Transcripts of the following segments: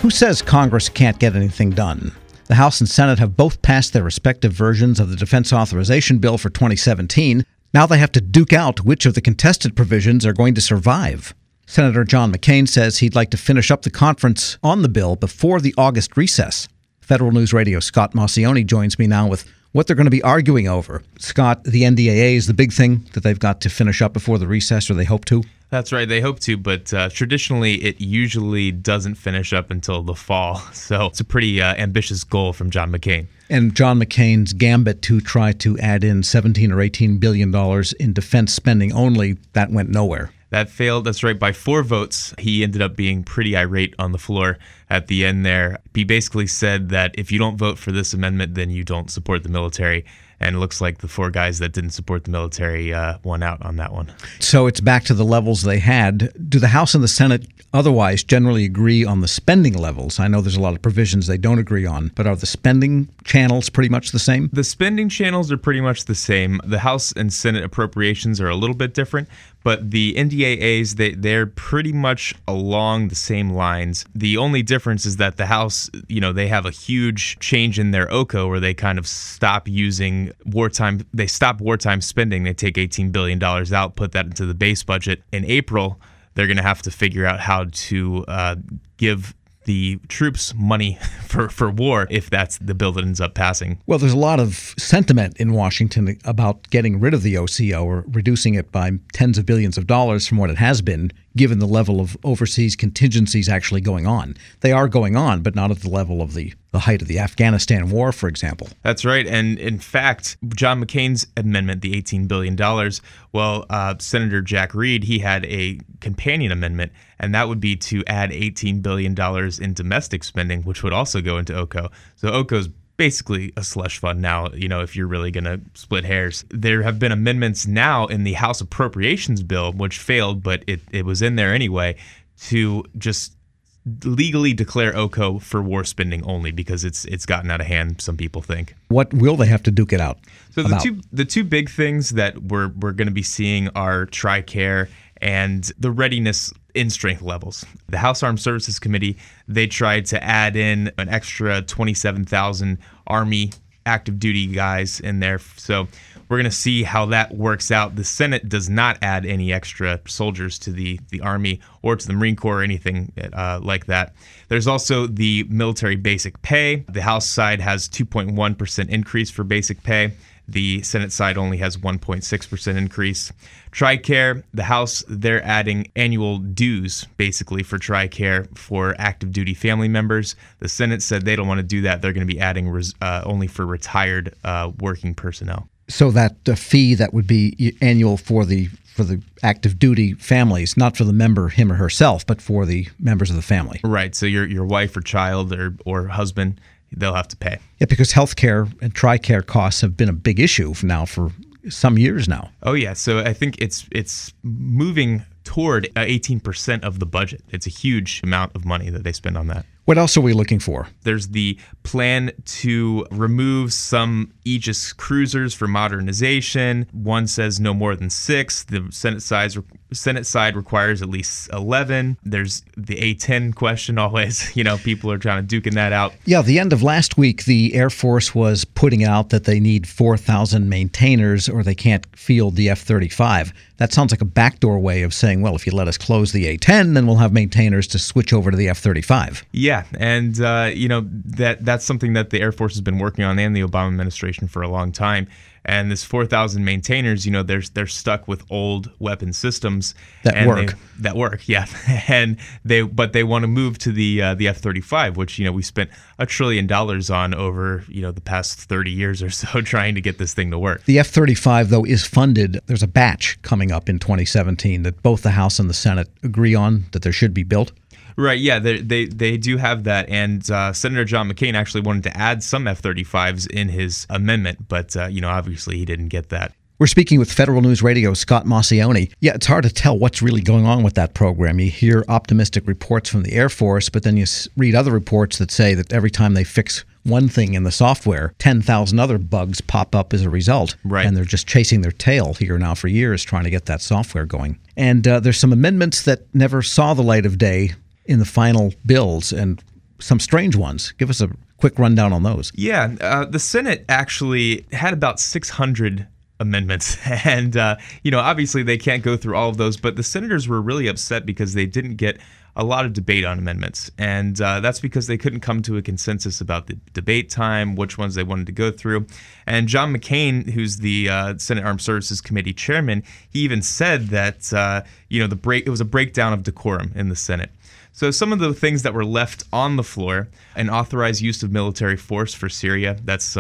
Who says Congress can't get anything done? The House and Senate have both passed their respective versions of the Defense Authorization Bill for 2017. Now they have to duke out which of the contested provisions are going to survive. Senator John McCain says he'd like to finish up the conference on the bill before the August recess. Federal News Radio's Scott Maucione joins me now with what they're going to be arguing over. Scott, the NDAA is the big thing that they've got to finish up before the recess, or they hope to? That's right. They hope to, but traditionally it usually doesn't finish up until the fall. So it's a pretty ambitious goal from John McCain. And John McCain's gambit to try to add in $17 or $18 billion in defense spending only, that went nowhere. That failed. That's right. By 4 votes, he ended up being pretty irate on the floor at the end there. He basically said that if you don't vote for this amendment, then you don't support the military. And it looks like the 4 guys that didn't support the military won out on that one. So it's back to the levels they had. Do the House and the Senate otherwise generally agree on the spending levels? I know there's a lot of provisions they don't agree on, but are the spending channels pretty much the same? The spending channels are pretty much the same. The House and Senate appropriations are a little bit different, but the NDAAs, they're pretty much along the same lines. The only difference is that the House, they have a huge change in their OCO where they kind of stop using wartime. They stop wartime spending. They take $18 billion out, put that into the base budget. In April, they're going to have to figure out how to give the troops money for war if that's the bill that ends up passing. Well, there's a lot of sentiment in Washington about getting rid of the OCO or reducing it by tens of billions of dollars from what it has been, given the level of overseas contingencies actually going on. They are going on, but not at the level of the height of the Afghanistan war, for example. That's right. And in fact, John McCain's amendment, the $18 billion, Senator Jack Reed, he had a companion amendment, and that would be to add $18 billion in domestic spending, which would also go into OCO. So OCO's basically a slush fund now, if you're really going to split hairs. There have been amendments now in the House Appropriations Bill, which failed, but it was in there anyway, to just legally declare OCO for war spending only because it's gotten out of hand, some people think. What will they have to duke it out So about? the two big things that we're going to be seeing are TRICARE and the readiness in strength levels. The House Armed Services Committee, they tried to add in an extra 27,000 Army active duty guys in there. So we're going to see how that works out. The Senate does not add any extra soldiers to the Army or to the Marine Corps or anything like that. There's also the military basic pay. The House side has 2.1% increase for basic pay. The Senate side only has 1.6% increase. TRICARE, the House, they're adding annual dues, basically, for TRICARE for active duty family members. The Senate said they don't want to do that. They're going to be adding only for retired working personnel. So that fee that would be annual for the active duty families, not for the member, him or herself, but for the members of the family. Right. So your wife or child or husband, they'll have to pay. Yeah, because healthcare and TRICARE costs have been a big issue now for some years now. Oh, yeah. So I think it's moving toward 18% of the budget. It's a huge amount of money that they spend on that. What else are we looking for? There's the plan to remove some Aegis cruisers for modernization. One says no more than 6. The Senate side requires at least 11. There's the A-10 question always. People are trying to duking that out. Yeah, the end of last week, the Air Force was putting out that they need 4,000 maintainers or they can't field the F-35. That sounds like a backdoor way of saying, well, if you let us close the A-10, then we'll have maintainers to switch over to the F-35. Yeah, and that's something that the Air Force has been working on and the Obama administration for a long time. And this 4,000 maintainers, they're stuck with old weapon systems that work, yeah. And they want to move to the F-35, which we spent $1 trillion on over the past 30 years or so trying to get this thing to work. The F-35 though is funded. There's a batch coming up in 2017 that both the House and the Senate agree on that there should be built. Right, yeah, they do have that, and Senator John McCain actually wanted to add some F-35s in his amendment, but obviously he didn't get that. We're speaking with Federal News Radio's Scott Maucione. Yeah, it's hard to tell what's really going on with that program. You hear optimistic reports from the Air Force, but then you read other reports that say that every time they fix one thing in the software, 10,000 other bugs pop up as a result. Right. And they're just chasing their tail here now for years trying to get that software going. And there's some amendments that never saw the light of day in the final bills, and some strange ones. Give us a quick rundown on those. Yeah, the Senate actually had about 600 amendments. And, obviously they can't go through all of those, but the senators were really upset because they didn't get a lot of debate on amendments. And that's because they couldn't come to a consensus about the debate time, which ones they wanted to go through. And John McCain, who's the Senate Armed Services Committee chairman, he even said that, it was a breakdown of decorum in the Senate. So some of the things that were left on the floor: an authorized use of military force for Syria. That's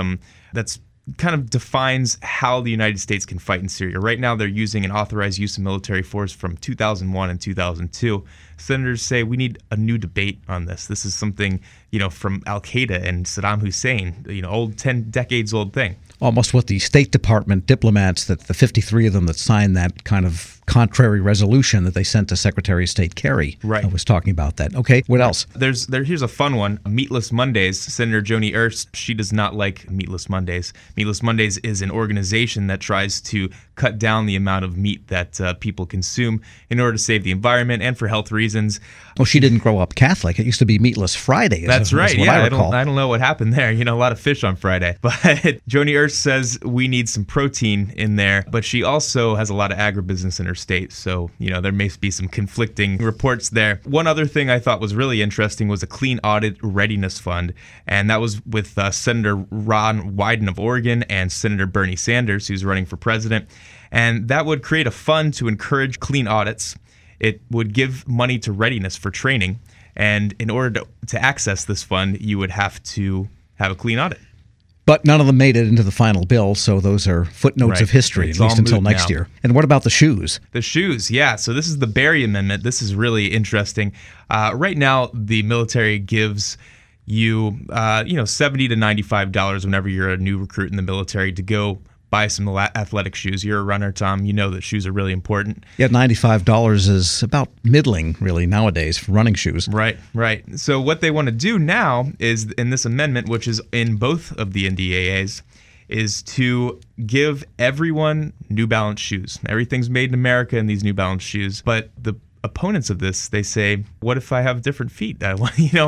kind of defines how the United States can fight in Syria. Right now, they're using an authorized use of military force from 2001 and 2002. Senators say we need a new debate on this. This is something, from Al-Qaeda and Saddam Hussein, 10 decades old thing. Almost what the State Department diplomats, that the 53 of them that signed that kind of contrary resolution that they sent to Secretary of State Kerry, right, was talking about that. Okay, what else? Here's a fun one. Meatless Mondays. Senator Joni Ernst, she does not like Meatless Mondays. Meatless Mondays is an organization that tries to cut down the amount of meat that people consume in order to save the environment and for health reasons. Well, she didn't grow up Catholic. It used to be Meatless Friday. That's right. Yeah, I don't know what happened there. A lot of fish on Friday. But Joni Ernst says we need some protein in there, but she also has a lot of agribusiness in her state. So, there may be some conflicting reports there. One other thing I thought was really interesting was a Clean Audit Readiness Fund. And that was with Senator Ron Wyden of Oregon and Senator Bernie Sanders, who's running for president. And that would create a fund to encourage clean audits. It would give money to readiness for training. And in order to access this fund, you would have to have a clean audit. But none of them made it into the final bill, so those are footnotes of history, at least until next year. And what about the shoes? The shoes, yeah. So this is the Berry Amendment. This is really interesting. Right now, the military gives you, $70 to $95 whenever you're a new recruit in the military to go buy some athletic shoes. You're a runner, Tom. You know that shoes are really important. Yeah, $95 is about middling, really, nowadays for running shoes. Right. So what they want to do now is, in this amendment, which is in both of the NDAAs, is to give everyone New Balance shoes. Everything's made in America in these New Balance shoes, but the opponents of this, they say, what if I have different feet? I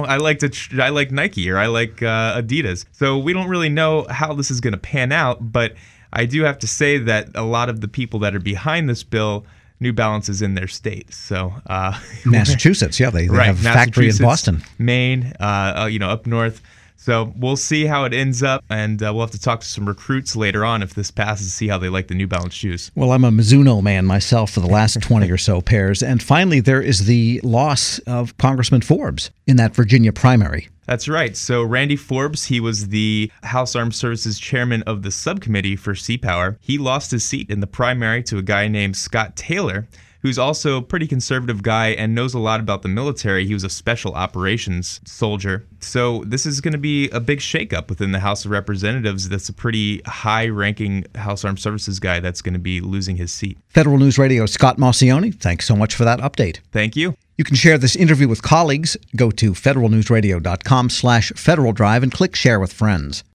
like Nike or I like Adidas. So we don't really know how this is going to pan out, but I do have to say that a lot of the people that are behind this bill, New Balance is in their state. So Massachusetts, yeah, they have a factory in Boston, Maine, up north. So we'll see how it ends up, and we'll have to talk to some recruits later on if this passes to see how they like the New Balance shoes. Well, I'm a Mizuno man myself for the last 20 or so pairs. And finally, there is the loss of Congressman Forbes in that Virginia primary. That's right. So Randy Forbes, he was the House Armed Services chairman of the subcommittee for Sea Power. He lost his seat in the primary to a guy named Scott Taylor, who's also a pretty conservative guy and knows a lot about the military. He was a special operations soldier. So this is going to be a big shakeup within the House of Representatives. That's a pretty high-ranking House Armed Services guy that's going to be losing his seat. Federal News Radio's Scott Maucione, thanks so much for that update. Thank you. You can share this interview with colleagues. Go to federalnewsradio.com/Federal Drive and click Share with Friends.